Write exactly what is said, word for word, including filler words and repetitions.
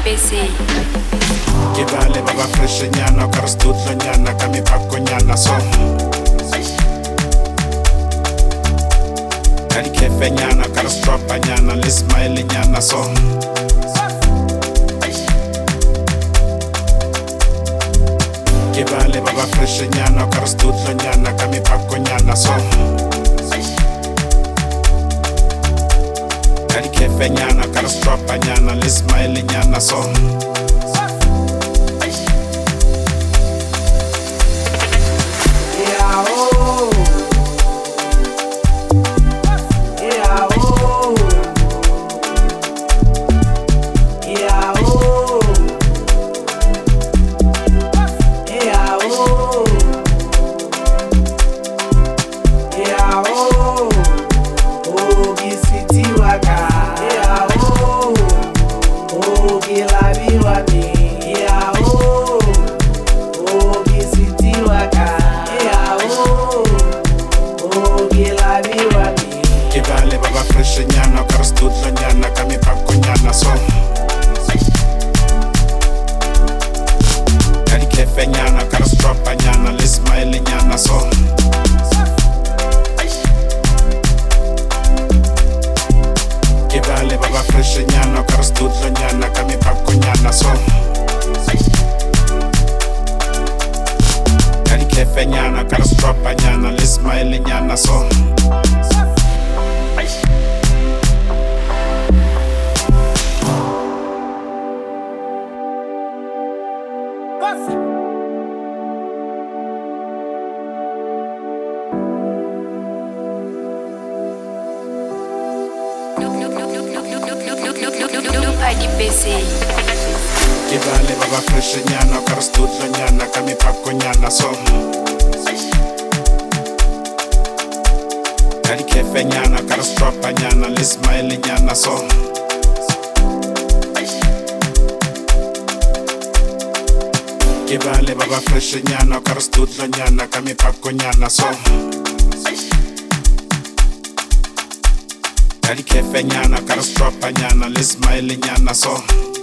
adipese. Ke bale ba ba fresh nyana ka re stutlo nyana ka mi phako nyana so. Ka di kefe nyana ka re stropa nyana le smile nyana so. Ke bale ba ba fresh nyana ka re stutlo nyana ka mi phako nyana so. Ka di kefe nyana ka re stropa nyana le smile nyana so. Ke bale ba ba fresh nyana ka re stutlo nyana ka mi phako nyana so. Ka di kefe nyana ka re stropa nyana le smile nyana so. Ke bale ba ba fresh nyana ka re stutlo nyana ka mi phako nyana so. Ka di kefe nyana ka re stropa nyana le smile nyana so. Adipese. Ke bale ba ba fresh nyana ka re stutlo nyana ka mi phako nyana so. Ka di kefe nyana ka re stropa nyana le smile nyana so. Ke bale ba ba fresh nyana ka re stutlo nyana ka mi phako nyana so. Ka di kefe nyana ka re stropa nyana le smile nyana so.